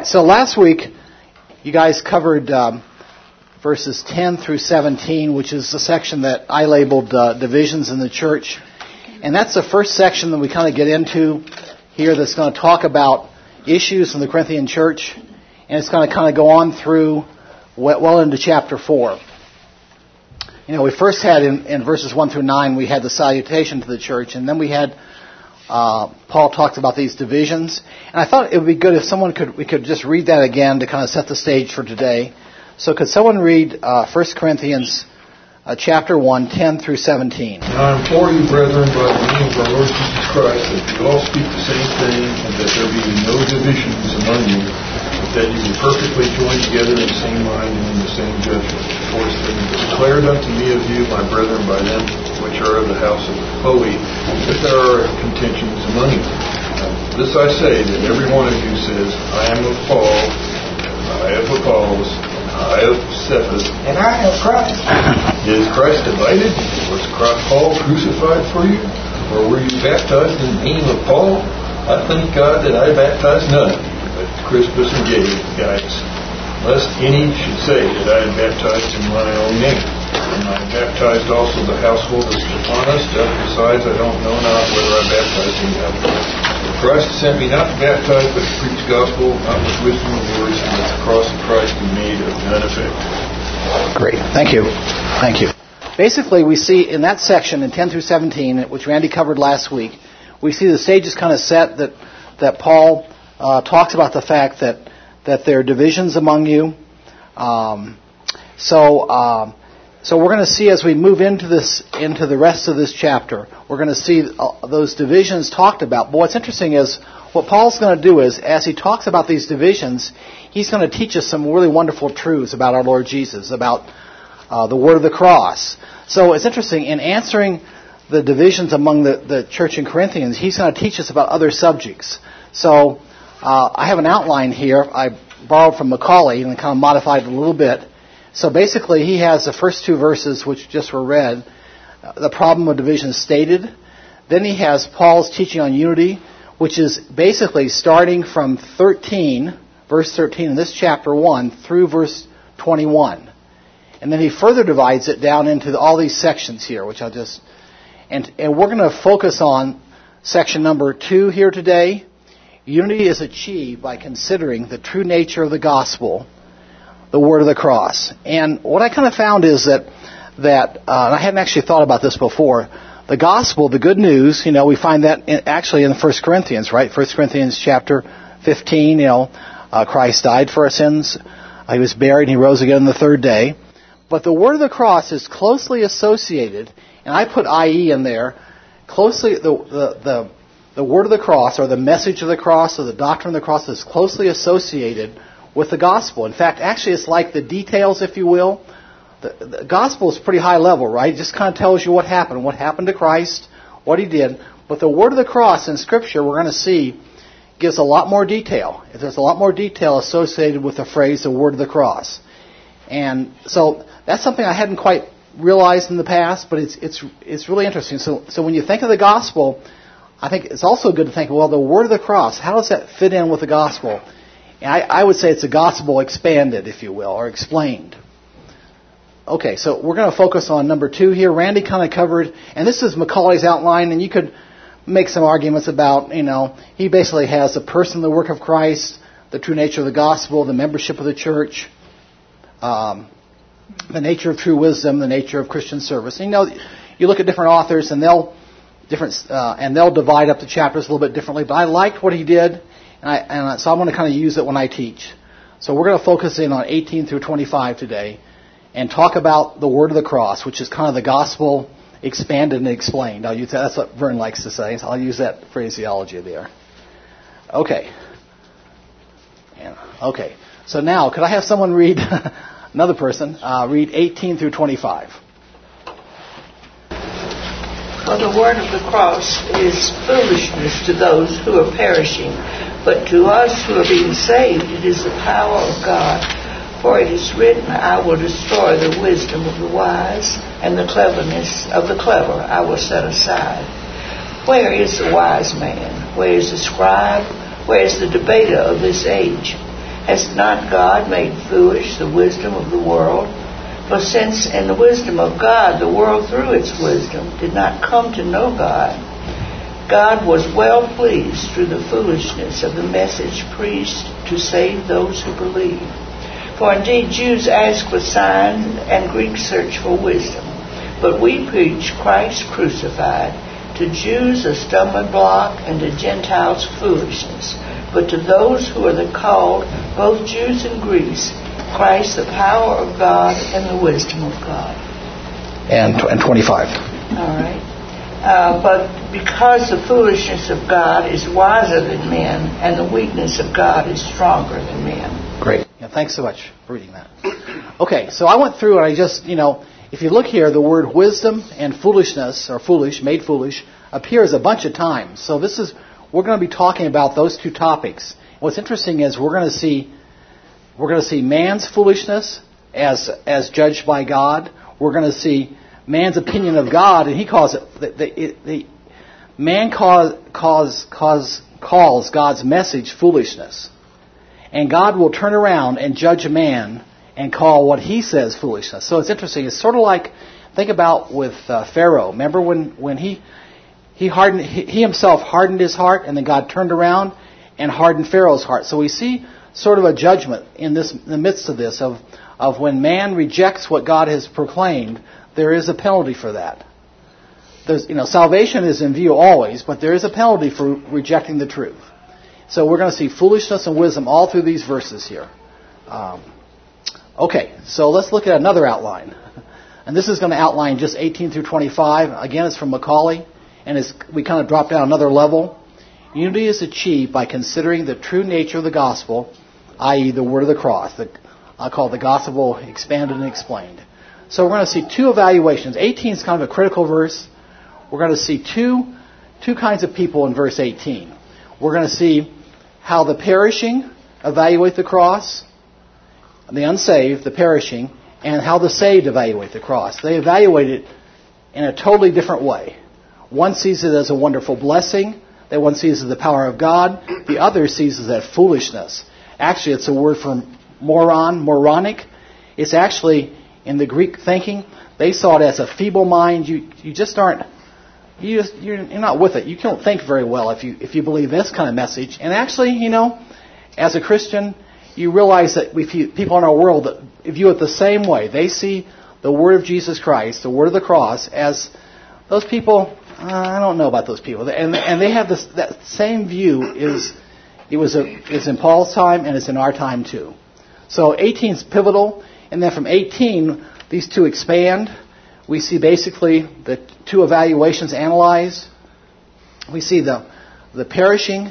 So last week, you guys covered verses 10 through 17, which is the section that I labeled divisions in the church. And that's the first section that we kind of get into here that's going to talk about issues in the Corinthian church. And it's going to kind of go on through well into chapter 4. You know, we first had in verses 1 through 9, we had the salutation to the church. And then we had Paul talks about these divisions. And I thought it would be good if we could just read that again to kind of set the stage for today. So could someone read 1 Corinthians chapter 1, 10 through 17. I implore you, brethren, by the name of our Lord Jesus Christ, that you all speak the same thing, and that there be no divisions among you, but that you be perfectly joined together in the same mind and in the same judgment. For it's been declared unto me of you, my brethren, by them which are of the house of Chloe, that there are contentions among you. This I say, that every one of you says, I am of Paul, I of Apollos, I of Cephas, and I of Christ. Is Christ divided? Was Paul crucified for you? Or were you baptized in the name of Paul? I thank God that I baptized none, but Crispus and Gaius, lest any should say that I had baptized in my own name. And I baptized also the household of Stephanas. Besides, I don't know not whether I baptized any other. Christ sent me not to baptize, but to preach the gospel, not with wisdom of words, and that the cross of Christ be made of none effect. Great. Thank you. Thank you. Basically, we see in that section, in 10 through 17, which Randy covered last week, we see the stage is kind of set that Paul talks about the fact that there are divisions among you. So we're going to see as we move into the rest of this chapter, we're going to see those divisions talked about. But what's interesting is what Paul's going to do is, as he talks about these divisions, he's going to teach us some really wonderful truths about our Lord Jesus, about the word of the cross. So it's interesting, in answering the divisions among the church in Corinthians, he's going to teach us about other subjects. So I have an outline here. I borrowed from Macaulay and kind of modified it a little bit. So basically, he has the first two verses, which just were read, the problem of division stated. Then he has Paul's teaching on unity, which is basically starting from verse 13 in this chapter 1 through verse 21. And then he further divides it down into all these sections here, which I'll just... And we're going to focus on section number 2 here today. Unity is achieved by considering the true nature of the gospel, the word of the cross. And what I kind of found is that I hadn't actually thought about this before. The gospel, the good news, we find that actually in 1 Corinthians, right? 1 Corinthians chapter 15, Christ died for our sins. He was buried and he rose again on the third day. But the word of the cross is closely associated, and I put IE in there, closely, the word of the cross, or the message of the cross, or the doctrine of the cross is closely associated with the gospel. In fact, actually it's like the details, if you will. The gospel is pretty high level, right? It just kind of tells you what happened to Christ, what he did. But the word of the cross in Scripture, we're going to see, gives a lot more detail. There's a lot more detail associated with the phrase, the word of the cross. And so that's something I hadn't quite realized in the past, but it's really interesting. So when you think of the gospel, I think it's also good to think, well, the word of the cross, how does that fit in with the gospel? And I would say it's a gospel expanded, if you will, or explained. Okay, so we're going to focus on number 2 here. Randy kind of covered, and this is Macaulay's outline, and you could make some arguments about, he basically has the person, the work of Christ, the true nature of the gospel, the membership of the church, the nature of true wisdom, the nature of Christian service. And, you look at different authors, and they'll divide up the chapters a little bit differently. But I liked what he did. So I'm going to kind of use it when I teach. So we're going to focus in on 18 through 25 today and talk about the word of the cross, which is kind of the gospel expanded and explained. I'll use that. That's what Vern likes to say. So I'll use that phraseology there. Okay. Okay. So now, could I have someone read, another person, read 18 through 25? For the word of the cross is foolishness to those who are perishing, but to us who are being saved it is the power of God. For it is written, I will destroy the wisdom of the wise, and the cleverness of the clever I will set aside. Where is the wise man? Where is the scribe? Where is the debater of this age? Has not God made foolish the wisdom of the world? For since in the wisdom of God the world through its wisdom did not come to know God, God was well pleased through the foolishness of the message preached to save those who believe. For indeed Jews ask for signs and Greeks search for wisdom. But we preach Christ crucified, to Jews a stumbling block and to Gentiles foolishness. But to those who are the called, both Jews and Greeks, Christ the power of God and the wisdom of God. And 25. All right. But because the foolishness of God is wiser than men, and the weakness of God is stronger than men. Great. Yeah, thanks so much for reading that. Okay, so I went through and I just, if you look here, the word wisdom and foolishness, or foolish, made foolish, appears a bunch of times. So we're going to be talking about those two topics. What's interesting is we're going to see man's foolishness as judged by God. We're going to see man's opinion of God, and he calls it man calls God's message foolishness, and God will turn around and judge man and call what he says foolishness. So it's interesting. It's sort of like, think about with Pharaoh. Remember when he himself hardened his heart, and then God turned around and hardened Pharaoh's heart. So we see sort of a judgment in the midst of this of when man rejects what God has proclaimed, there is a penalty for that. Salvation is in view always, but there is a penalty for rejecting the truth. So we're going to see foolishness and wisdom all through these verses here. Okay, so let's look at another outline. And this is going to outline just 18 through 25. Again, it's from Macaulay, and we kind of drop down another level. Unity is achieved by considering the true nature of the gospel, i.e. the word of the cross. I call it the gospel expanded and explained. So we're going to see two evaluations. 18 is kind of a critical verse. We're going to see two kinds of people in verse 18. We're going to see how the perishing evaluate the cross, the unsaved, the perishing, and how the saved evaluate the cross. They evaluate it in a totally different way. One sees it as a wonderful blessing. That one sees it as the power of God. The other sees it as foolishness. Actually, it's a word for moronic. It's actually, in the Greek thinking, they saw it as a feeble mind. You just aren't, you're not with it. You don't think very well if you believe this kind of message. And actually, as a Christian, you realize that people in our world that view it the same way. They see the word of Jesus Christ, the word of the cross, as those people. I don't know about those people, and they have that same view. It's in Paul's time and it's in our time too. So 18 is pivotal, and then from 18 these two expand. We see basically the two evaluations analyzed. We see the perishing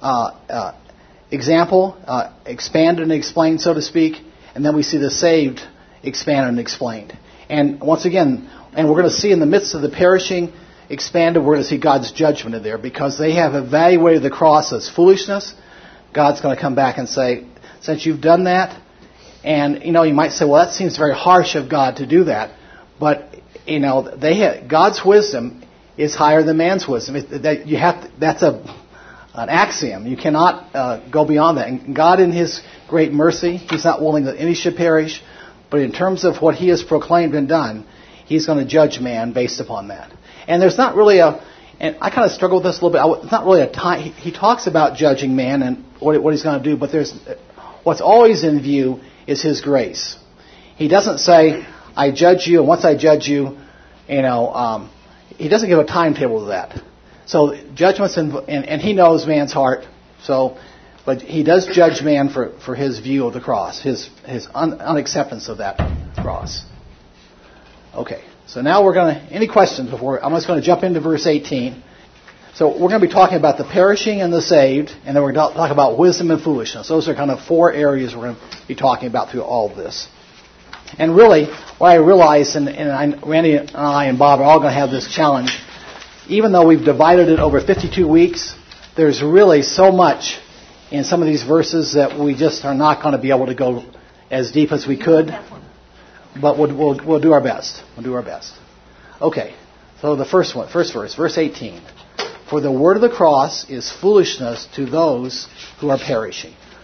example expanded and explained, so to speak, and then we see the saved expanded and explained. And once again, and we're going to see in the midst of the perishing expanded, we're going to see God's judgment in there, because they have evaluated the cross as foolishness. God's going to come back and say, since you've done that, and you might say, well, that seems very harsh of God to do that, but God's wisdom is higher than man's wisdom. That's an axiom. You cannot go beyond that. And God, in His great mercy, He's not willing that any should perish, but in terms of what He has proclaimed and done, He's going to judge man based upon that. And there's not really and I kind of struggle with this a little bit. It's not really a time. He talks about judging man and what He's going to do, but what's always in view is His grace. He doesn't say, I judge you, and once I judge you, He doesn't give a timetable to that. So judgments, and He knows man's heart. But He does judge man for his view of the cross, his unacceptance of that cross. Okay, so now any questions before? I'm just going to jump into verse 18. So we're going to be talking about the perishing and the saved, and then we're going to talk about wisdom and foolishness. Those are kind of four areas we're going to be talking about through all of this. And really, what I realize, Randy and I and Bob are all going to have this challenge, even though we've divided it over 52 weeks, there's really so much in some of these verses that we just are not going to be able to go as deep as we could. But we'll do our best. We'll do our best. Okay, so the first verse, verse 18. For the word of the cross is foolishness to those who are perishing.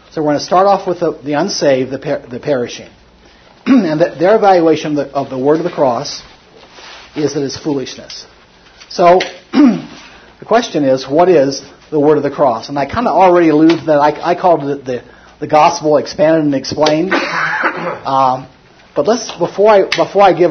So we're going to start off with the unsaved, the perishing. And their evaluation of the word of the cross is that it's foolishness. So the question is, what is the word of the cross? And I kind of already alluded to that. I called it the gospel expanded and explained. But before I give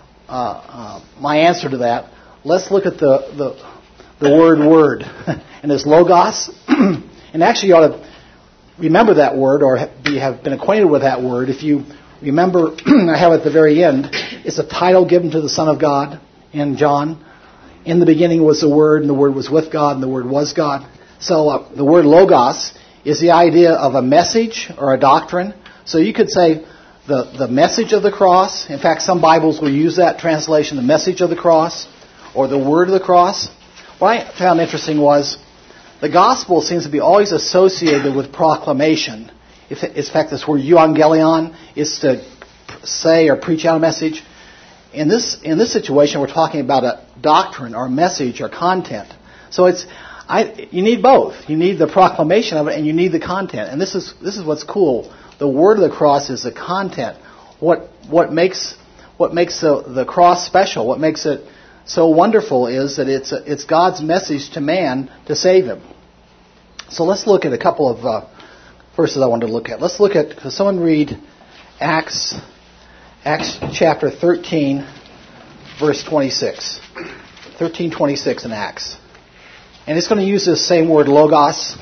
my answer to that, let's look at the word, and it's logos. And actually, you ought to remember that word or have been acquainted with that word. If you remember, I have at the very end, it's a title given to the Son of God in John. In the beginning was the Word, and the Word was with God, and the Word was God. So the word logos is the idea of a message or a doctrine. So you could say the message of the cross. In fact, some Bibles will use that translation, the message of the cross, or the word of the cross. What I found interesting was the gospel seems to be always associated with proclamation. In fact, this word euangelion is to say or preach out a message. In this situation, we're talking about a doctrine or a message or content. So you need both. You need the proclamation of it, and you need the content. And this is what's cool. The word of the cross is the content. What makes the cross special? What makes it so wonderful is that it's God's message to man to save him. So let's look at a couple of verses I wanted to look at. Let's look at, could someone read Acts chapter 13, verse 26. 13:26 in Acts. And it's going to use this same word, logos.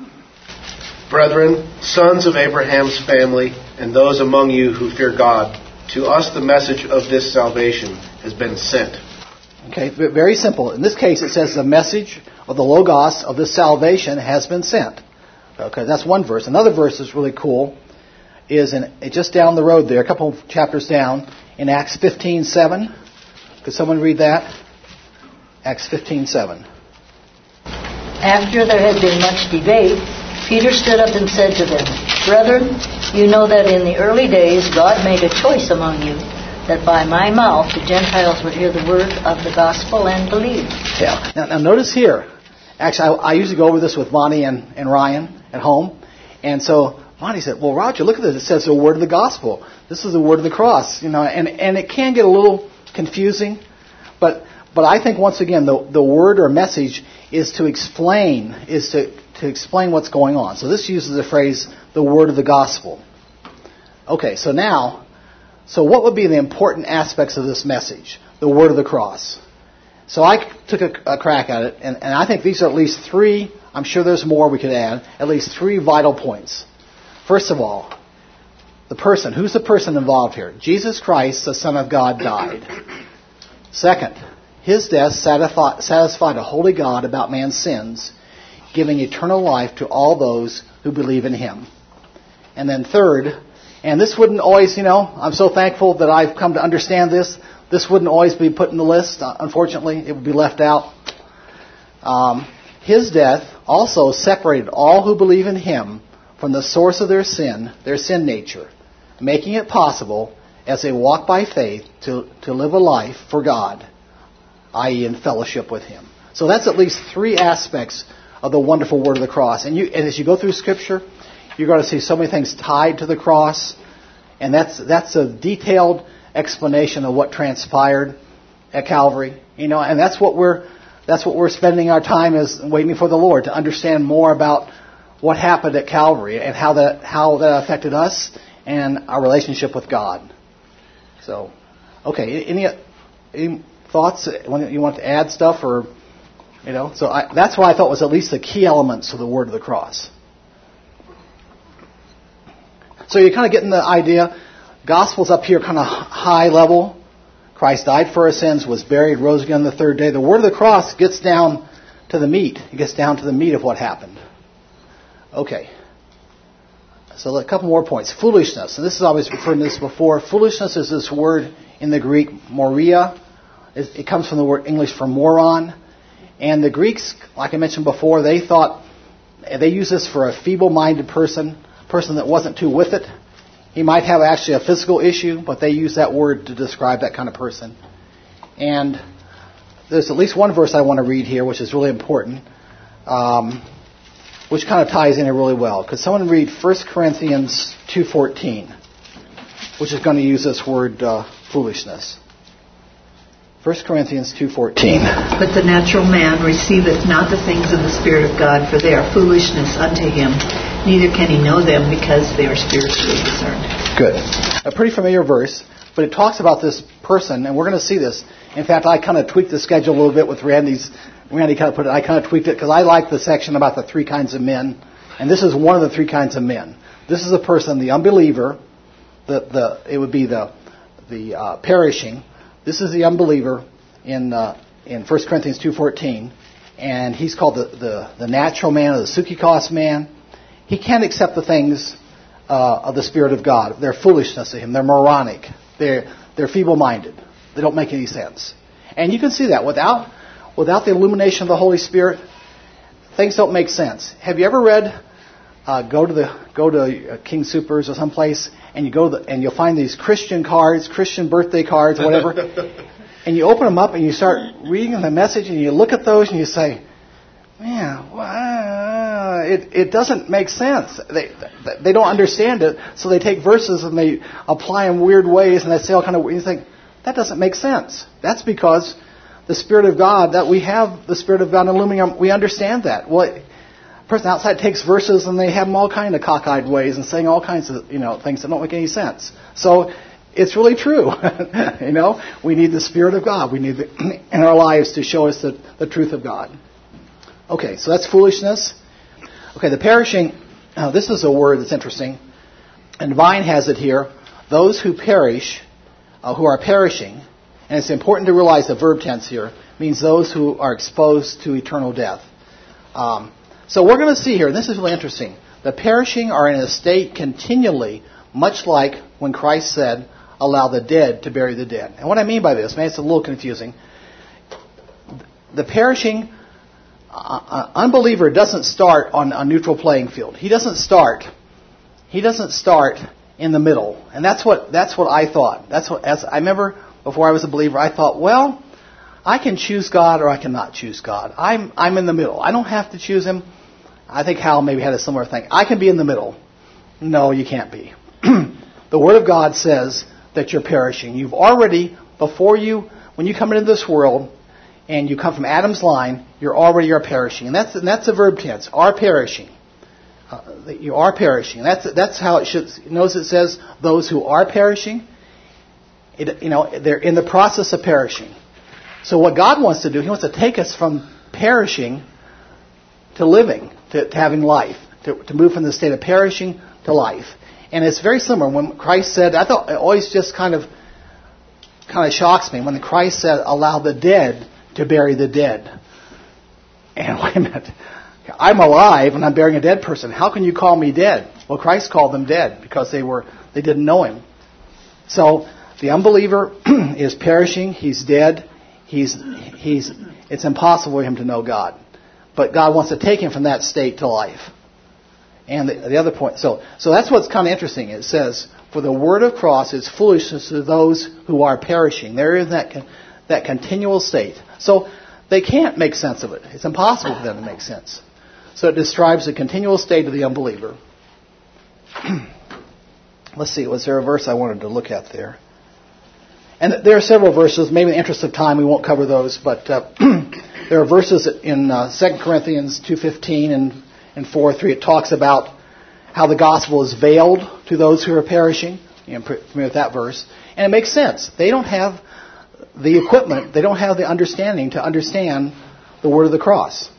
Brethren, sons of Abraham's family, and those among you who fear God, to us the message of this salvation has been sent. Okay, very simple. In this case, it says the message of the logos of this salvation has been sent. Okay, that's one verse. Another verse is really cool. Is just down the road there, a couple of chapters down, in Acts 15:7. Could someone read that? Acts 15:7. After there had been much debate, Peter stood up and said to them, Brethren, you know that in the early days God made a choice among you, that by my mouth the Gentiles would hear the word of the gospel and believe. Yeah. Now notice here, actually I usually go over this with Bonnie and Ryan at home, and so Bonnie said, well, Roger, look at this. It says the word of the gospel. This is the word of the cross. And it can get a little confusing, but I think once again the word or message is to explain what's going on. So this uses the phrase, the word of the gospel. Okay, so what would be the important aspects of this message? The word of the cross. So I took a crack at it, and I think these are at least three, I'm sure there's more we could add, at least three vital points. First of all, the person. Who's the person involved here? Jesus Christ, the Son of God, died. Second, his death satisfied a holy God about man's sins, giving eternal life to all those who believe in him. And then third, and this wouldn't always, I'm so thankful that I've come to understand this. This wouldn't always be put in the list. Unfortunately, it would be left out. His death also separated all who believe in him from the source of their sin nature, making it possible, as they walk by faith, to live a life for God, i.e. in fellowship with him. So that's at least three aspects of the wonderful word of the cross. And as you go through Scripture, you're going to see so many things tied to the cross, and that's a detailed explanation of what transpired at Calvary. And that's what we're spending our time is waiting for the Lord to understand more about what happened at Calvary and how that affected us and our relationship with God. So, okay, any thoughts when you want to add stuff or So that's what I thought was at least the key elements of the word of the cross. So you're kind of getting the idea. Gospel's up here kind of high level. Christ died for our sins, was buried, rose again on the third day. The word of the cross gets down to the meat. It gets down to the meat of what happened. Okay. So a couple more points. Foolishness. And this is always referred to this before. Foolishness is this word in the Greek, moria. It comes from the word English for moron. And the Greeks, like I mentioned before, they use this for a feeble-minded person that wasn't too with it. He might have actually a physical issue, but they use that word to describe that kind of person. And there's at least one verse I want to read here, which is really important. which kind of ties in here really well. Could someone read 1 Corinthians 2:14, which is going to use this word foolishness? 1 Corinthians 2:14. But the natural man receiveth not the things of the Spirit of God, for they are foolishness unto him. Neither can he know them, because they are spiritually discerned. Good. A pretty familiar verse, but it talks about this person, and we're going to see this. In fact, I kind of tweaked the schedule a little bit with Randy kind of put it. I kind of tweaked it because I like the section about the three kinds of men, and this is one of the three kinds of men. This is a person, the unbeliever. It would be the perishing. This is the unbeliever in 1 Corinthians 2:14, and he's called the natural man, or the Sukikos man. He can't accept the things of the Spirit of God. They're foolishness to him. They're moronic. They're feeble-minded. They don't make any sense. And you can see that without the illumination of the Holy Spirit, things don't make sense. Have you ever read? Go to King Soopers or someplace, and and you'll find these Christian cards, Christian birthday cards, or whatever, and you open them up and you start reading the message, and you look at those and you say, "Man, it doesn't make sense." They don't understand it, so they take verses and they apply them weird ways, and they say all kind of. You think that doesn't make sense. That's because the Spirit of God, that we have the Spirit of God illuminating, we understand that. Well, person outside takes verses and they have them all kind of cockeyed ways and saying all kinds of things that don't make any sense. So it's really true. We need the Spirit of God. We need in our lives to show us the truth of God. Okay, so that's foolishness. Okay, the perishing. This is a word that's interesting, and Vine has it here. Those who perish, who are perishing, and it's important to realize the verb tense here means those who are exposed to eternal death. So we're going to see here, and this is really interesting, the perishing are in a state continually, much like when Christ said, allow the dead to bury the dead. And what I mean by this, it's a little confusing. The perishing unbeliever doesn't start on a neutral playing field. He doesn't start in the middle. And that's what I thought. As I remember before I was a believer, I thought, well, I can choose God or I cannot choose God. I'm in the middle. I don't have to choose Him. I think Hal maybe had a similar thing. I can be in the middle. No, you can't be. The Word of God says that you're perishing. You've already, when you come into this world and you come from Adam's line, you already are perishing. And that's a verb tense, are perishing. You are perishing. That's how it should. Notice it says those who are perishing. They're in the process of perishing. So what God wants to do, He wants to take us from perishing to living, to having life, to move from the state of perishing to life. And it's very similar. When Christ said, I thought it always just kind of shocks me when Christ said, allow the dead to bury the dead. And wait a minute, I'm alive and I'm burying a dead person. How can you call me dead? Well, Christ called them dead because they didn't know Him. So the unbeliever is perishing. He's dead. It's impossible for him to know God. But God wants to take him from that state to life. And the other point, so that's what's kind of interesting. It says, for the word of cross is foolishness to those who are perishing. They're in that continual state. So they can't make sense of it. It's impossible for them to make sense. So it describes the continual state of the unbeliever. Let's see, was there a verse I wanted to look at there? And there are several verses. Maybe in the interest of time we won't cover those, but there are verses in 2 Corinthians 2:15 and 4:3. It talks about how the gospel is veiled to those who are perishing. You're familiar with that verse. And it makes sense. They don't have the equipment, they don't have the understanding to understand the word of the cross.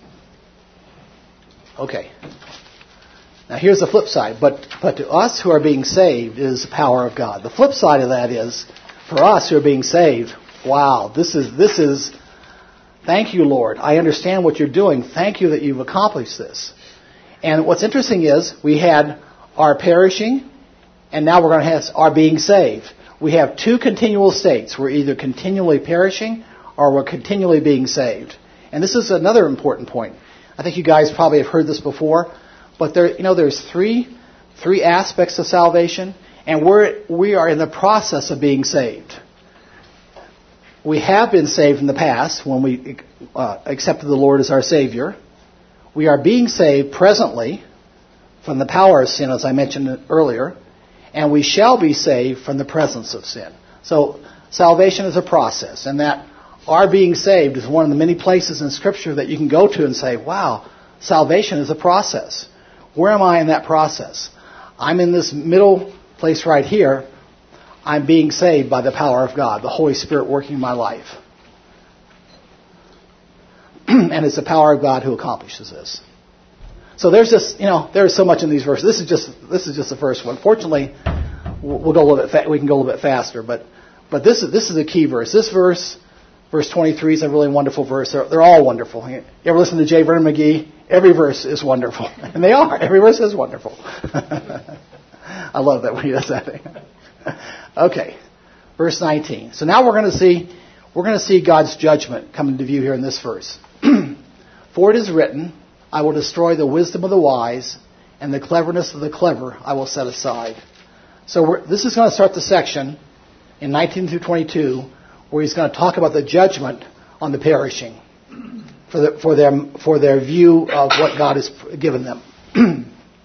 Okay. Now here's the flip side. But to us who are being saved is the power of God. The flip side of that is, for us who are being saved, wow, this is, thank you, Lord. I understand what you're doing. Thank you that you've accomplished this. And what's interesting is we had our perishing, and now we're going to have our being saved. We have two continual states. We're either continually perishing or we're continually being saved. And this is another important point. I think you guys probably have heard this before, but there's three aspects of salvation, and we are in the process of being saved. We have been saved in the past when we accepted the Lord as our Savior. We are being saved presently from the power of sin, as I mentioned earlier, and we shall be saved from the presence of sin. So salvation is a process, and that our being saved is one of the many places in Scripture that you can go to and say, wow, salvation is a process. Where am I in that process? I'm in this middle place right here. I'm being saved by the power of God, the Holy Spirit working in my life. And it's the power of God who accomplishes this. So there's just, there's so much in these verses. This is just the first one. Fortunately, we'll go a little bit. We can go a little bit faster, but this is a key verse. This verse, verse 23, is a really wonderful verse. They're all wonderful. You ever listen to J. Vernon McGee? Every verse is wonderful, and they are. Every verse is wonderful. I love that when he does that. Okay, verse 19. So now we're going to see God's judgment come into view here in this verse. For it is written, I will destroy the wisdom of the wise, and the cleverness of the clever I will set aside. So this is going to start the section in 19 through 22, where he's going to talk about the judgment on the perishing for their view of what God has given them.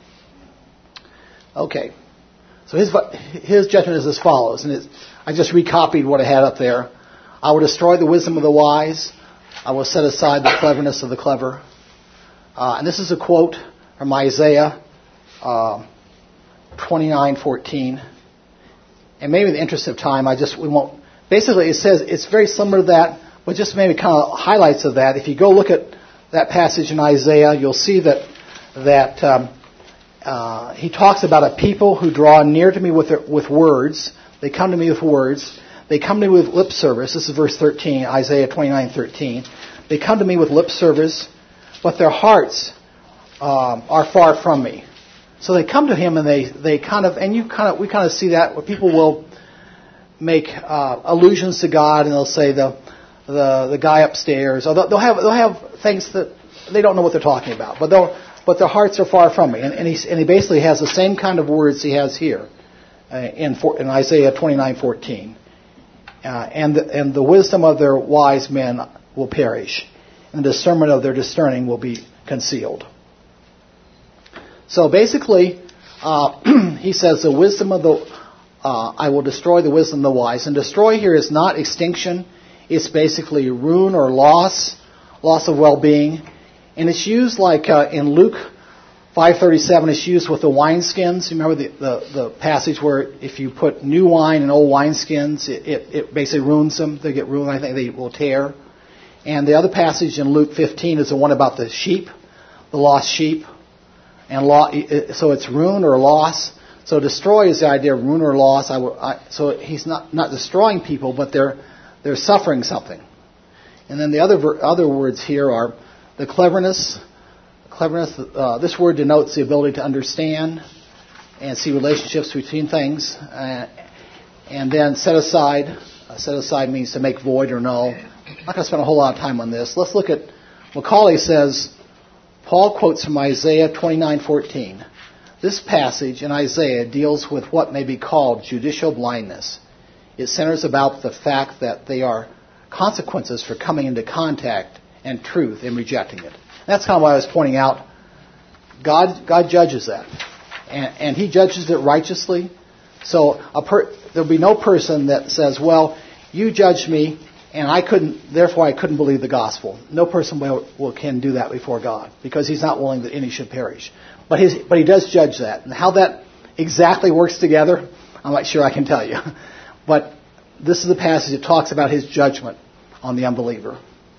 Okay, so his judgment is as follows, and I just recopied what I had up there. I will destroy the wisdom of the wise. I will set aside the cleverness of the clever. And this is a quote from Isaiah 29:14. And maybe in the interest of time, we won't. Basically, it says it's very similar to that, but just maybe kind of highlights of that. If you go look at that passage in Isaiah, you'll see that he talks about a people who draw near to me with words. They come to me with words. They come to me with lip service. This is verse 13, Isaiah 29:13. They come to me with lip service, but their hearts are far from me. So they come to him and we kind of see that where people will make allusions to God, and they'll say the guy upstairs, or they'll have things that they don't know what they're talking about, but their hearts are far from me. And he basically has the same kind of words he has here in Isaiah 29:14. And the wisdom of their wise men will perish, and the discernment of their discerning will be concealed. So basically, he says the wisdom of I will destroy the wisdom of the wise. And destroy here is not extinction. It's basically ruin or loss of well-being. And it's used like in Luke 5:37, it's used with the wineskins. You remember the passage where if you put new wine in old wineskins, it basically ruins them. They get ruined. I think they will tear. And the other passage in Luke 15 is the one about the sheep, the lost sheep. And so it's ruin or loss. So destroy is the idea of ruin or loss. So he's not destroying people, but they're suffering something. And then the other words here are the cleverness. This word denotes the ability to understand and see relationships between things. And then set aside. Set aside means to make void or null. I'm not going to spend a whole lot of time on this. Let's look at Macaulay says, Paul quotes from Isaiah 29:14. This passage in Isaiah deals with what may be called judicial blindness. It centers about the fact that they are consequences for coming into contact and truth and rejecting it. That's kind of why I was pointing out. God judges that, and He judges it righteously. So there'll be no person that says, "Well, you judged me, and therefore I couldn't believe the gospel." No person can do that before God, because He's not willing that any should perish. But He does judge that, and how that exactly works together, I'm not sure I can tell you. But this is the passage that talks about His judgment on the unbeliever.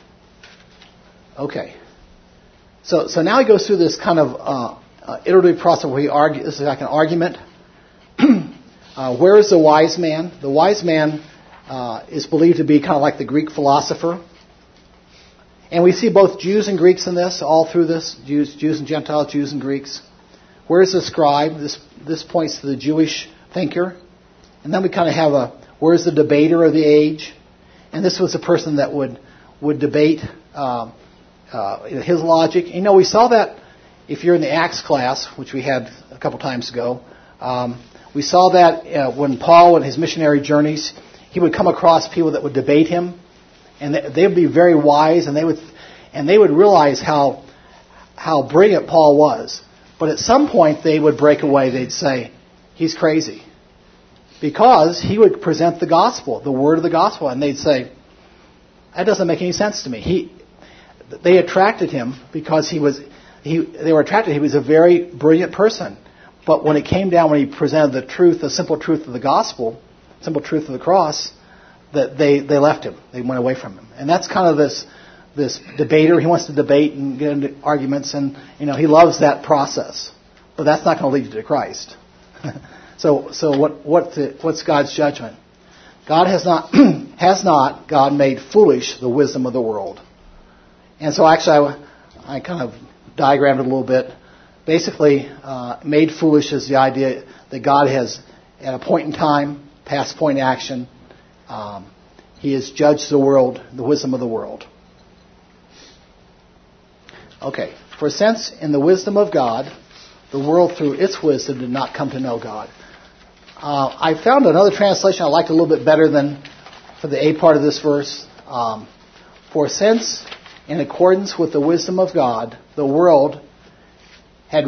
Okay. So now he goes through this kind of iterative process where he argues. This is like an argument. Where is the wise man? The wise man is believed to be kind of like the Greek philosopher. And we see both Jews and Greeks in this, all through this. Jews and Gentiles, Jews and Greeks. Where is the scribe? This points to the Jewish thinker. And then we kind of have where is the debater of the age? And this was a person that would debate his logic. You know, we saw that if you're in the Acts class, which we had a couple times ago. We saw that when Paul, in his missionary journeys, he would come across people that would debate him, and they would be very wise, and they would realize how how brilliant Paul was. But at some point they would break away. They'd say, he's crazy. Because he would present the gospel, the word of the gospel, and they'd say, that doesn't make any sense to me. They attracted him because they were attracted. He was a very brilliant person. But when it came down, when he presented the truth, the simple truth of the gospel, simple truth of the cross, that they left him. They went away from him. And that's kind of this debater. He wants to debate and get into arguments, and he loves that process. But that's not going to lead you to Christ. So what's God's judgment? God has not God made foolish the wisdom of the world. And so actually I kind of diagrammed it a little bit. Basically, made foolish is the idea that God has, at a point in time, past point action, He has judged the world, the wisdom of the world. Okay. For since in the wisdom of God, the world through its wisdom did not come to know God. I found another translation I liked a little bit better than for the A part of this verse. For since, in accordance with the wisdom of God, the world had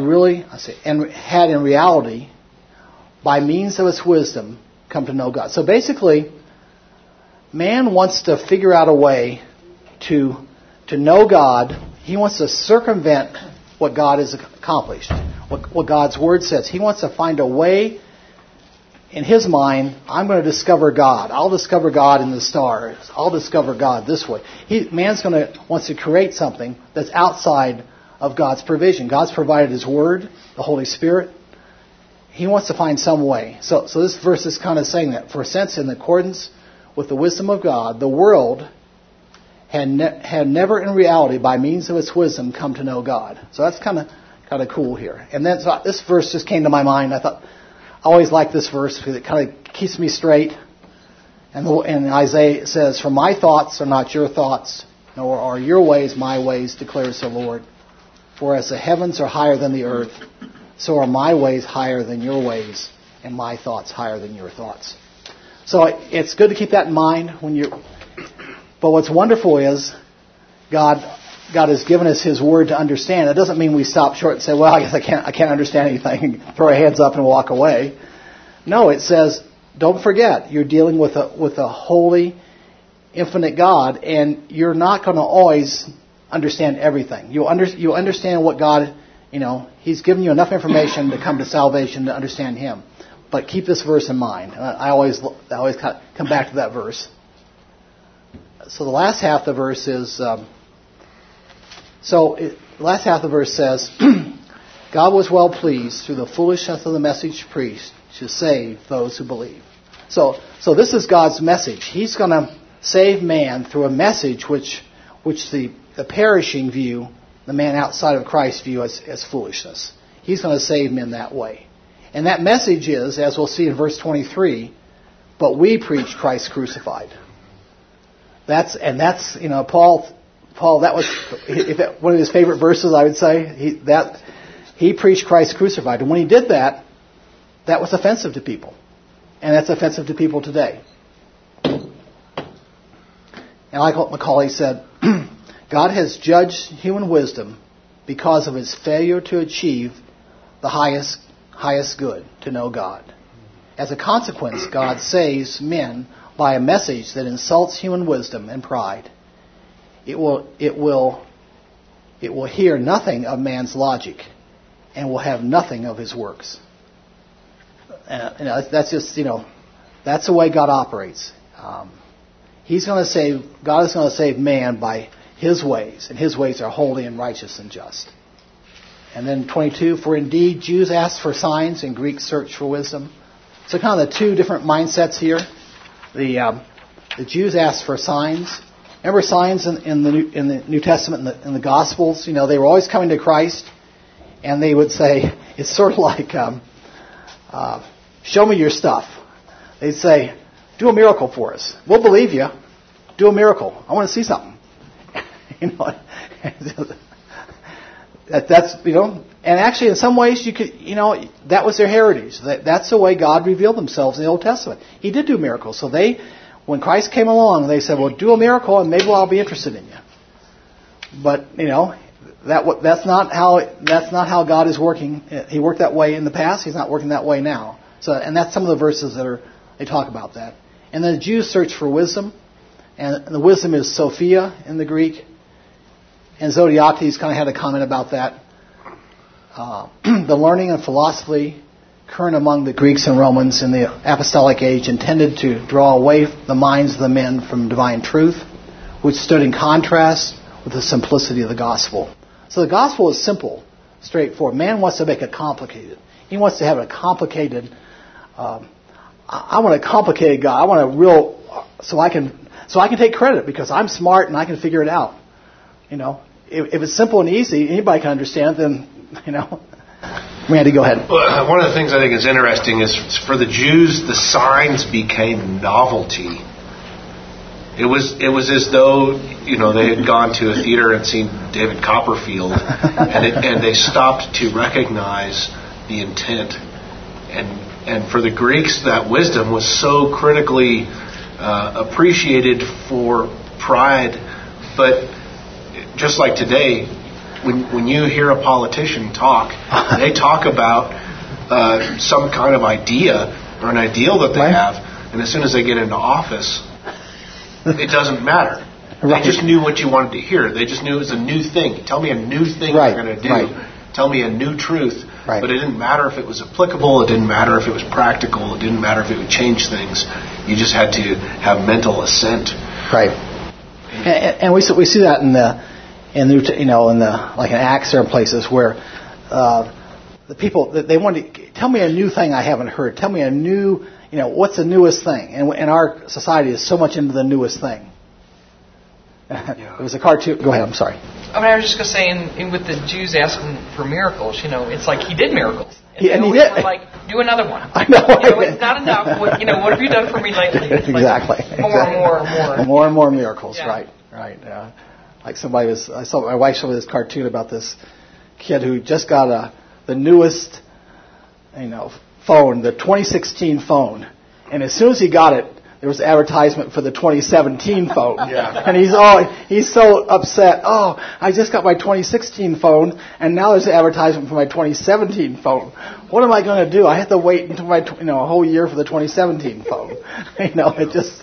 in reality, by means of its wisdom, come to know God. So basically, man wants to figure out a way to know God. He wants to circumvent what God has accomplished, what God's Word says. He wants to find a way, in his mind, I'm going to discover God. I'll discover God in the stars. I'll discover God this way. Man's wants to create something that's outside of God's provision. God's provided His Word, the Holy Spirit. He wants to find some way. So this verse is kind of saying that. For since in accordance with the wisdom of God, the world had never in reality, by means of its wisdom, come to know God. So that's kind of cool here. And then this verse just came to my mind. I thought, I always like this verse because it kind of keeps me straight. And Isaiah says, for my thoughts are not your thoughts, nor are your ways my ways, declares the Lord. For as the heavens are higher than the earth, so are my ways higher than your ways, and my thoughts higher than your thoughts. So it's good to keep that in mind but what's wonderful is God has given us His Word to understand. It doesn't mean we stop short and say, well, I guess I can't understand anything, and throw our hands up and walk away. No, it says, don't forget, you're dealing with a holy, infinite God, and you're not going to always understand everything. You'll understand what God, He's given you enough information to come to salvation to understand Him. But keep this verse in mind. I always come back to that verse. So the last half of the verse is, the last half of the verse says, God was well pleased through the foolishness of the message preached to save those who believe. So this is God's message. He's going to save man through a message which the perishing view, the man outside of Christ view as foolishness. He's going to save men that way. And that message is, as we'll see in verse 23, but we preach Christ crucified. That's Paul, that was one of his favorite verses, I would say. He preached Christ crucified. And when he did that, that was offensive to people. And that's offensive to people today. And like what Macaulay said, God has judged human wisdom because of its failure to achieve the highest good, to know God. As a consequence, God saves men by a message that insults human wisdom and pride. It will hear nothing of man's logic and will have nothing of his works. That's just, that's the way God operates. God is going to save man by His ways, and His ways are holy and righteous and just. And then 22, for indeed Jews ask for signs and Greeks search for wisdom. So kind of the two different mindsets here. The Jews asked for signs. Remember signs in the New Testament, in the Gospels? They were always coming to Christ, and they would say, it's sort of like, show me your stuff. They'd say, do a miracle for us. We'll believe you. Do a miracle. I want to see something. That's and actually in some ways you could, that was their heritage. That's the way God revealed Himself in the Old Testament. He did do miracles. So when Christ came along, they said, well, do a miracle and maybe I'll be interested in you. But, That's not how God is working. He worked that way in the past. He's not working that way now. So, and that's some of the verses they talk about that. And then the Jews search for wisdom, and the wisdom is Sophia in the Greek. And Zodhiates kind of had a comment about that. The learning and philosophy current among the Greeks and Romans in the apostolic age intended to draw away the minds of the men from divine truth, which stood in contrast with the simplicity of the gospel. So the gospel is simple, straightforward. Man wants to make it complicated. He wants to have a complicated. I want a complicated God. I want a real, so I can take credit because I'm smart and I can figure it out. If it's simple and easy, anybody can understand. Then Randy, go ahead. Well, one of the things I think is interesting is for the Jews, the signs became novelty. It was as though they had gone to a theater and seen David Copperfield, and they stopped to recognize the intent. And for the Greeks, that wisdom was so critically appreciated for pride. But just like today, when you hear a politician talk, they talk about some kind of idea or an ideal that they have, and as soon as they get into office, it doesn't matter. Right. They just knew what you wanted to hear. They just knew it was a new thing. Tell me a new thing you're going to do. Right. Tell me a new truth. Right. But it didn't matter if it was applicable. It didn't matter if it was practical. It didn't matter if it would change things. You just had to have mental assent. Right. And we see that in like in Acts or places where the people they want to tell me a new thing I haven't heard. Tell me a new, what's the newest thing? And our society is so much into the newest thing. Yeah. It was a cartoon. Go ahead. I'm sorry. I was just going to say, with the Jews asking for miracles, it's like he did miracles. And he did. Like, do another one. I know. It's not enough. What have you done for me lately? It's exactly. Like more and more. More and more miracles. Yeah. Right. Like I saw my wife showed me this cartoon about this kid who just got the newest, phone, the 2016 phone, and as soon as he got it, there was advertisement for the 2017 phone. Yeah. And he's so upset. Oh, I just got my 2016 phone, and now there's an advertisement for my 2017 phone. What am I going to do? I have to wait until my a whole year for the 2017 phone. It just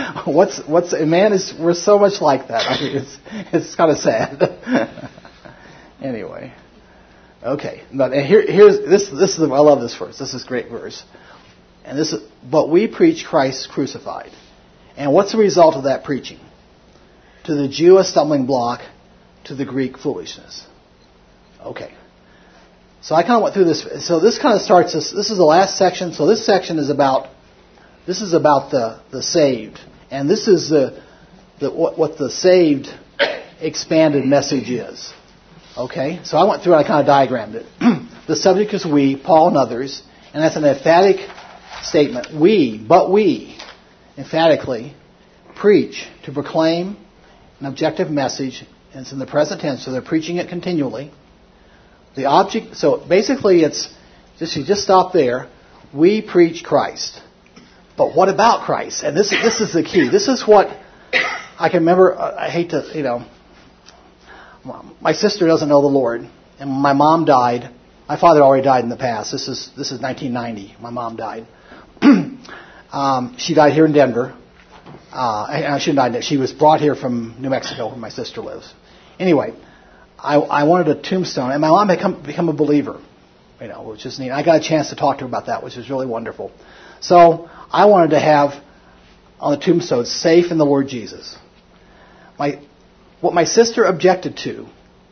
we're so much like that. I mean, it's kind of sad. Anyway, okay. But here's this is I love this verse. This is a great verse. And but we preach Christ crucified. And what's the result of that preaching? To the Jew a stumbling block, to the Greek foolishness. Okay. So I kind of went through this. So this kind of starts this is the last section. So this section is about the saved. And this is what the saved expanded message is. Okay? So I went through and I kind of diagrammed it. The subject is we, Paul and others, and that's an emphatic statement. We emphatically preach to proclaim an objective message, and it's in the present tense, so they're preaching it continually. The object, so basically it's you just stop there. We preach Christ. But what about Christ? And this is the key. This is what I can remember. I hate to, my sister doesn't know the Lord, and my mom died. My father already died in the past. This is 1990. My mom died. She died here in Denver. She didn't die. She was brought here from New Mexico, where my sister lives. Anyway, I wanted a tombstone, and my mom had become a believer, which is neat. I got a chance to talk to her about that, which is really wonderful. So I wanted to have on the tombstone, "Safe in the Lord Jesus." What my sister objected to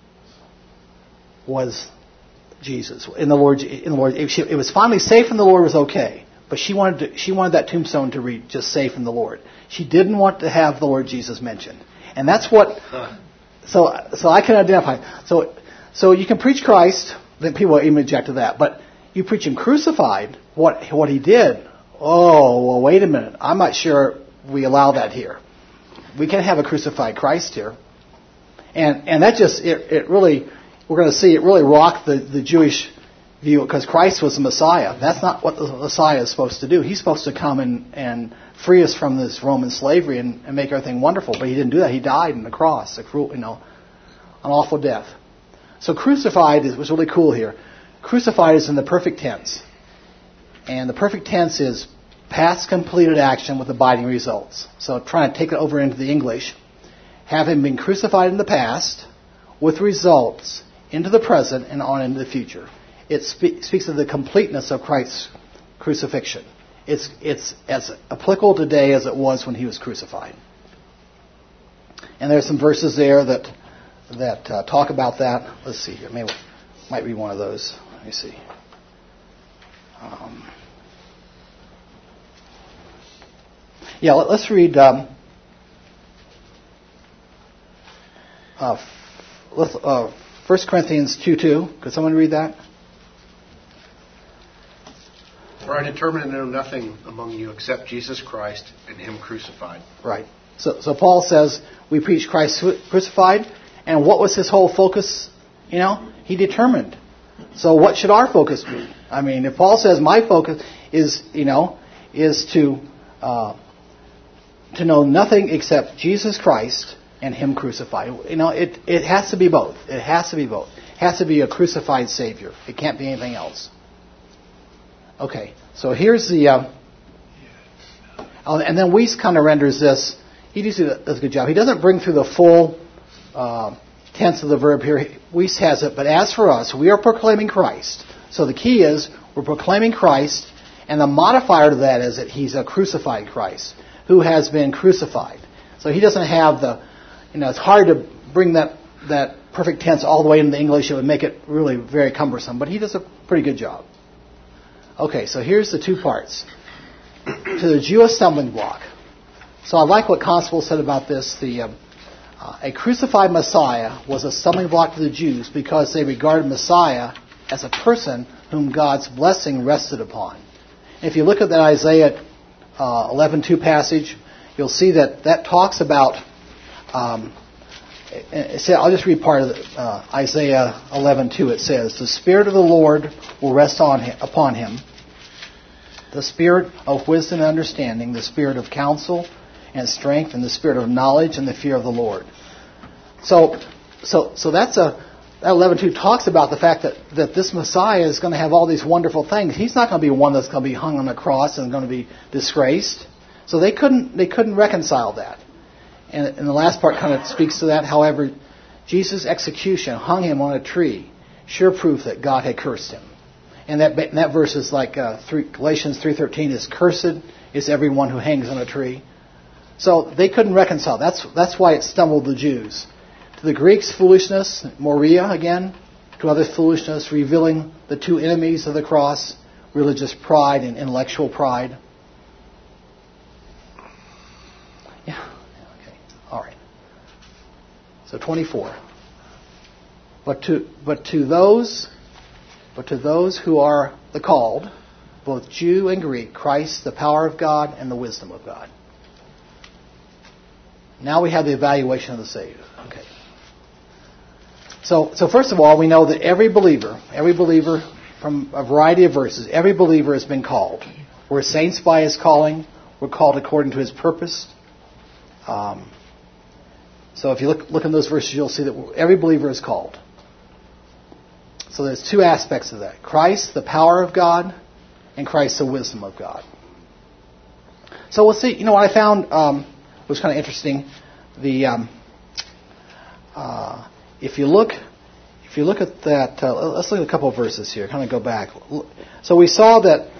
was Jesus in the Lord. It was finally "safe in the Lord" was okay, but she wanted that tombstone to read just "safe in the Lord." She didn't want to have the Lord Jesus mentioned, and that's what. So I can identify. So you can preach Christ, then people even object to that, but you preach Him crucified, what He did. Oh, well, wait a minute. I'm not sure we allow that here. We can't have a crucified Christ here, and that just it really. We're going to see it really rocked the Jewish view because Christ was the Messiah. That's not what the Messiah is supposed to do. He's supposed to come and free us from this Roman slavery and make everything wonderful. But He didn't do that. He died on the cross, a cruel, an awful death. So crucified was really cool here. Crucified is in the perfect tense. And the perfect tense is past completed action with abiding results. So trying to take it over into the English. Having been crucified in the past with results into the present and on into the future. It speaks of the completeness of Christ's crucifixion. It's as applicable today as it was when he was crucified. And there's some verses there that talk about that. Let's see here. Maybe might be one of those. Let me see. Let's read. 1 Corinthians 2:2. Could someone read that? For I determined to know nothing among you except Jesus Christ and Him crucified. Right. So Paul says we preach Christ crucified, and what was his whole focus? He determined. So what should our focus be? I mean, if Paul says my focus is to know nothing except Jesus Christ and Him crucified. It has to be both. It has to be both. It has to be a crucified Savior. It can't be anything else. Okay, so here's the... and then Weiss kind of renders this. He does a good job. He doesn't bring through the full tense of the verb here. Weiss has it. But as for us, we are proclaiming Christ. So the key is we're proclaiming Christ, and the modifier to that is that He's a crucified Christ who has been crucified. So he doesn't have the... it's hard to bring that perfect tense all the way into the English. It would make it really very cumbersome. But he does a pretty good job. Okay, so here's the two parts. To the Jew, a stumbling block. So I like what Constable said about this. A crucified Messiah was a stumbling block to the Jews because they regarded Messiah as a person whom God's blessing rested upon. And if you look at that Isaiah 11:2 passage, you'll see that talks about... I'll just read part of Isaiah 11:2. It says, "The Spirit of the Lord will rest upon him, the Spirit of wisdom and understanding, the Spirit of counsel and strength, and the Spirit of knowledge and the fear of the Lord." So that's that 11:2 talks about the fact that this Messiah is going to have all these wonderful things. He's not going to be one that's going to be hung on a cross and going to be disgraced. So they couldn't reconcile that. And the last part kind of speaks to that. However, Jesus' execution hung him on a tree, sure proof that God had cursed him. And that verse is like Galatians 3:13 is cursed is everyone who hangs on a tree. So they couldn't reconcile. That's why it stumbled the Jews. To the Greeks, foolishness, moria again. To others, foolishness, revealing the two enemies of the cross, religious pride and intellectual pride. Yeah. Okay. All right. So 24. But to those who are the called, both Jew and Greek, Christ, the power of God and the wisdom of God. Now we have the evaluation of the Savior. Okay. So first of all, we know that every believer from a variety of verses, every believer has been called. We're saints by His calling. We're called according to His purpose. So if you look in those verses, you'll see that every believer is called. So there's two aspects of that. Christ, the power of God, and Christ, the wisdom of God. So we'll see. What I found was kind of interesting. If you look at that, let's look at a couple of verses here. Kind of go back. So we saw that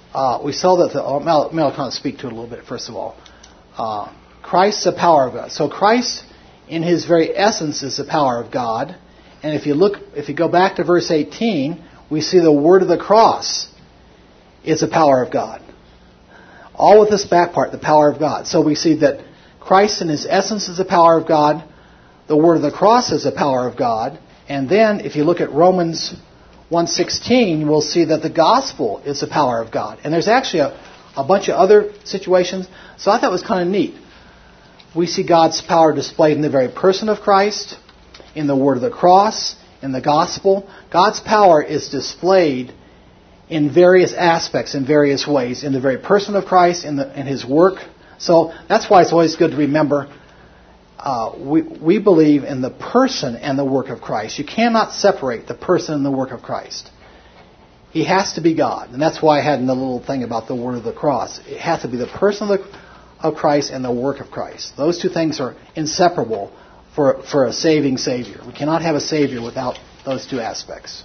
Mel kind of speak to it a little bit. First of all, Christ, the power of God. So Christ, in His very essence, is the power of God. And if you go back to verse 18, we see the word of the cross is the power of God. All with this back part, the power of God. So we see that Christ in His essence is the power of God. The word of the cross is the power of God. And then if you look at Romans 1:16, we'll see that the gospel is the power of God. And there's actually a bunch of other situations. So I thought it was kind of neat. We see God's power displayed in the very person of Christ, in the word of the cross, in the gospel. God's power is displayed in various aspects, in various ways, in the very person of Christ, in His work. So that's why it's always good to remember we believe in the person and the work of Christ. You cannot separate the person and the work of Christ. He has to be God. And that's why I had the little thing about the word of the cross. It has to be the person of Christ and the work of Christ. Those two things are inseparable for a saving Savior. We cannot have a Savior without those two aspects.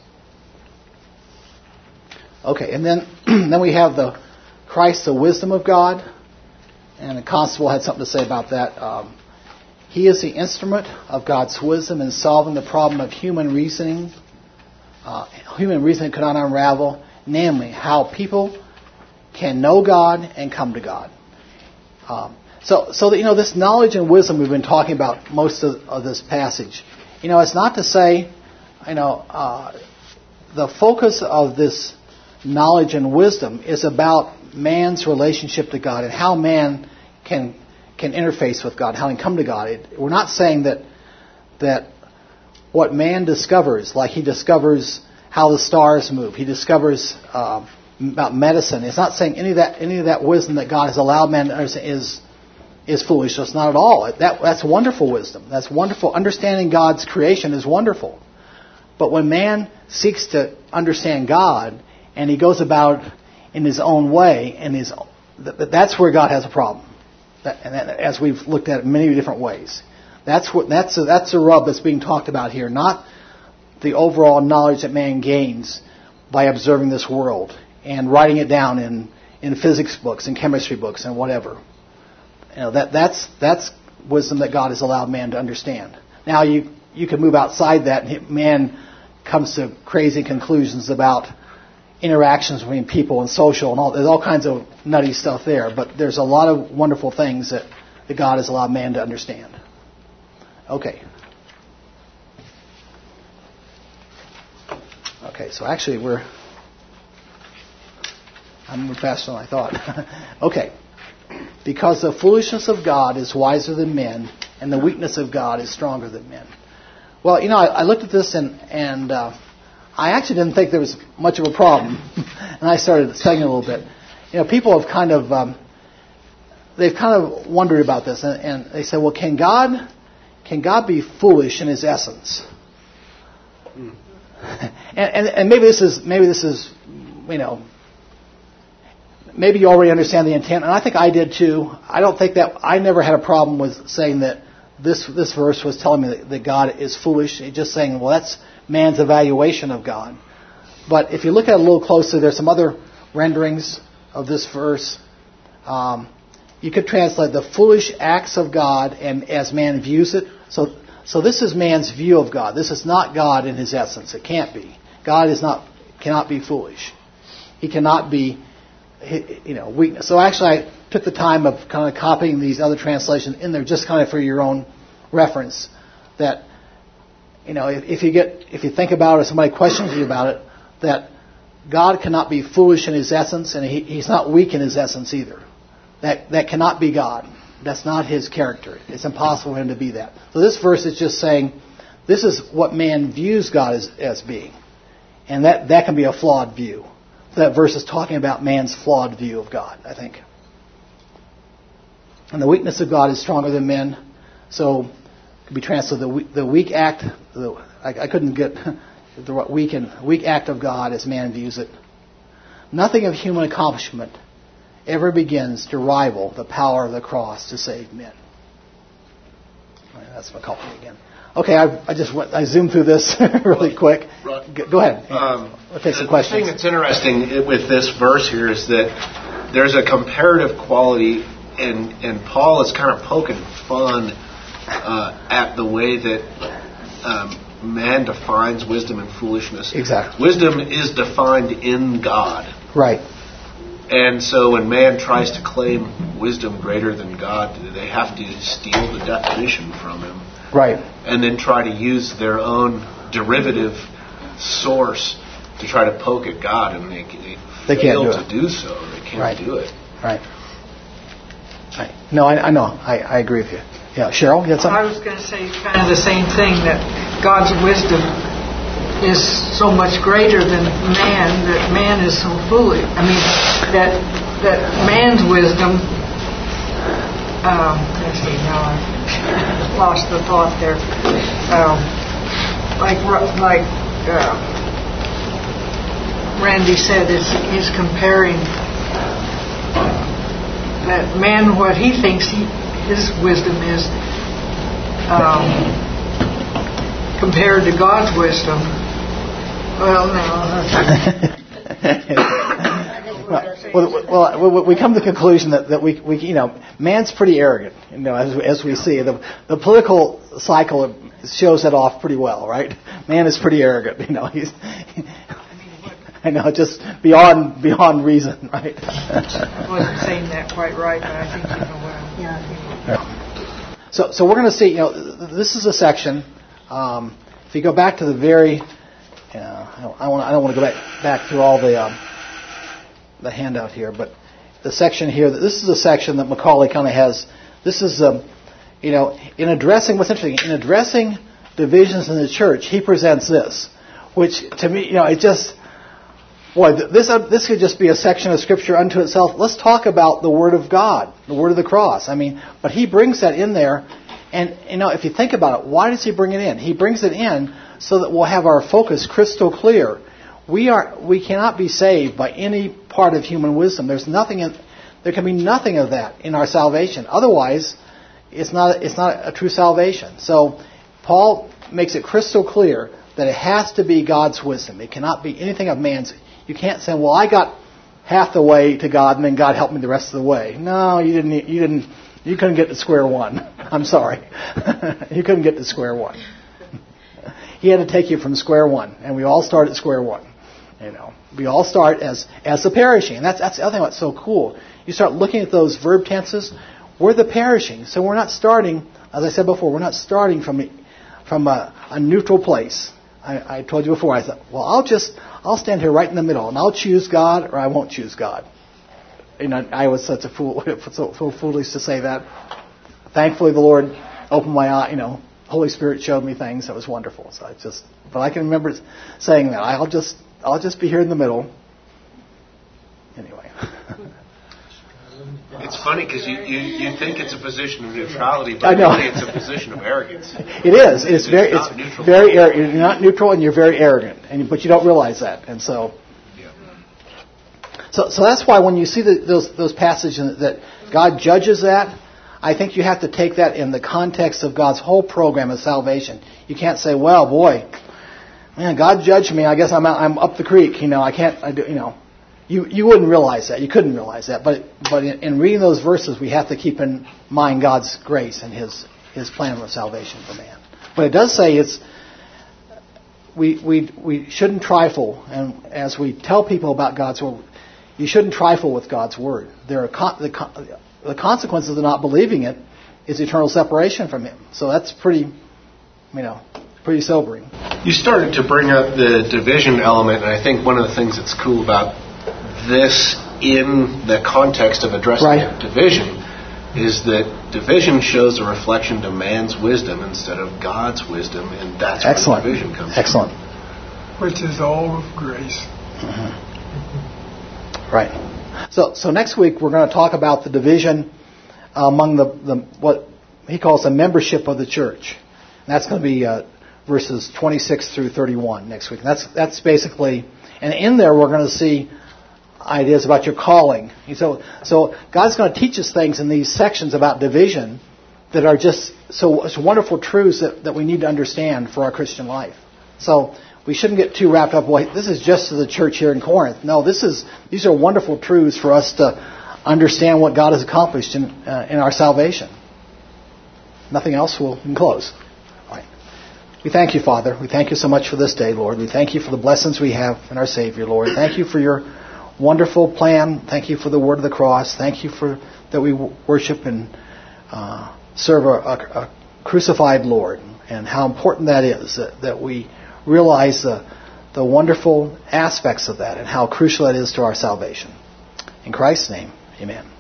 Okay, and then we have the Christ, the wisdom of God. And the constable had something to say about that. He is the instrument of God's wisdom in solving the problem of human reasoning. Human reasoning could not unravel, namely, how people can know God and come to God. So that, this knowledge and wisdom we've been talking about most of this passage. It's not to say, the focus of this knowledge and wisdom is about man's relationship to God and how man can interface with God, how he can come to God. We're not saying that what man discovers, like he discovers how the stars move, he discovers about medicine. It's not saying any of that wisdom that God has allowed man to understand is foolishness. Not at all. That's wonderful wisdom. That's wonderful. Understanding God's creation is wonderful. But when man seeks to understand God and he goes about in his own way, that's where God has a problem. As we've looked at it in many different ways. That's the rub that's being talked about here, not the overall knowledge that man gains by observing this world and writing it down in physics books and chemistry books and whatever. That's wisdom that God has allowed man to understand. Now you can move outside that, and man comes to crazy conclusions about interactions between people and social and all. There's all kinds of nutty stuff there, but there's a lot of wonderful things that God has allowed man to understand. Okay, so actually I'm faster than I thought. Okay. Because the foolishness of God is wiser than men, and the weakness of God is stronger than men. Well, I looked at this and I actually didn't think there was much of a problem. And I started studying a little bit. People have they've kind of wondered about this, and they said, well, can God be foolish in his essence? And maybe this is maybe you already understand the intent, and I think I did too. I never had a problem with saying that this verse was telling me that God is foolish. It's just saying, well, that's man's evaluation of God. But if you look at it a little closer, there's some other renderings of this verse. You could translate the foolish acts of God and as man views it. So this is man's view of God. This is not God in his essence. It can't be. God cannot be foolish. He cannot be weakness. So actually I took the time of kind of copying these other translations in there just kind of for your own reference, that if you think about it or somebody questions you about it, that God cannot be foolish in his essence, and he's not weak in his essence either. That cannot be God. That's not his character. It's impossible for him to be that. So this verse is just saying this is what man views God as being. And that can be a flawed view. That verse is talking about man's flawed view of God, I think. And the weakness of God is stronger than men. So it could be translated the weak act. I couldn't get the weak act of God as man views it. Nothing of human accomplishment ever begins to rival the power of the cross to save men. That's McCullough again. Okay, I zoomed through this really quick. Go ahead. I'll take some questions. The thing that's interesting with this verse here is that there's a comparative quality, and Paul is kind of poking fun at the way that man defines wisdom and foolishness. Exactly. Wisdom is defined in God. Right. And so when man tries to claim wisdom greater than God, they have to steal the definition from him. Right. And then try to use their own derivative source to try to poke at God, and they fail to do so. They can't do it. Right. No, I know. I agree with you. Yeah, Cheryl, you had something? I was going to say kind of the same thing, that God's wisdom is so much greater than man, that man is so foolish. I mean, that man's wisdom. Let's see, now lost the thought there. Like Randy said, he's comparing that man, what he thinks his wisdom is, compared to God's wisdom. Well, no. Well, we come to the conclusion that we man's pretty arrogant, as we see. The political cycle shows that off pretty well, right? Man is pretty arrogant, he's I know, just beyond reason, right? I wasn't saying that quite right, but I think you know what I'm... Yeah. So we're going to see, this is a section, if you go back to the very, I don't want to go back through all the handout here, but the section here, this is a section that Macaulay kind of has. This is, in addressing, what's interesting, in addressing divisions in the church, he presents this, which to me, it just, boy, this could just be a section of Scripture unto itself. Let's talk about the Word of God, the Word of the cross. But he brings that in there, and if you think about it, why does he bring it in? He brings it in so that we'll have our focus crystal clear. We cannot be saved by any part of human wisdom. There can be nothing of that in our salvation. Otherwise, it's not a true salvation. So Paul makes it crystal clear that it has to be God's wisdom. It cannot be anything of man's. You can't say, well, I got half the way to God and then God helped me the rest of the way. No, you didn't. You couldn't get to square one. I'm sorry. You couldn't get to square one. He had to take you from square one, and we all start at square one. We all start as the perishing, and that's the other thing that's so cool. You start looking at those verb tenses. We're the perishing, so we're not starting, as I said before, we're not starting from a neutral place. I told you before. I thought, well, I'll stand here right in the middle, and I'll choose God or I won't choose God. I was such a fool, so foolish to say that. Thankfully, the Lord opened my eye. Holy Spirit showed me things that was wonderful. But I can remember saying that I'll just be here in the middle. Anyway. It's funny because you think it's a position of neutrality, but really it's a position of arrogance. It is. It's very arrogant. You're not neutral, and you're very arrogant, but you don't realize that. And so that's why when you see those passages that God judges that, I think you have to take that in the context of God's whole program of salvation. You can't say, well, boy, man, God judged me. I guess I'm up the creek. I can't. You wouldn't realize that. You couldn't realize that. But in reading those verses, we have to keep in mind God's grace and His plan of salvation for man. But it does say we shouldn't trifle, and as we tell people about God's word, you shouldn't trifle with God's word. There are the consequences of not believing it is eternal separation from Him. So that's pretty sobering. You started to bring up the division element, and I think one of the things that's cool about this in the context of addressing division is that division shows a reflection to man's wisdom instead of God's wisdom, and that's where the division comes from. Excellent. Which is all of grace. Mm-hmm. Right. So next week we're going to talk about the division among the what he calls the membership of the church. And that's going to be verses 26 through 31 next week. And that's basically, and in there we're going to see ideas about your calling. So God's going to teach us things in these sections about division that are just so wonderful truths that we need to understand for our Christian life. So we shouldn't get too wrapped up. Well, this is just to the church here in Corinth. No, these are wonderful truths for us to understand what God has accomplished in our salvation. Nothing else. We'll close. All right. We thank you, Father. We thank you so much for this day, Lord. We thank you for the blessings we have in our Savior, Lord. Thank you for your wonderful plan. Thank you for the word of the cross. Thank you for that we worship and serve a crucified Lord, and how important that is, that we realize the wonderful aspects of that and how crucial that is to our salvation. In Christ's name, amen.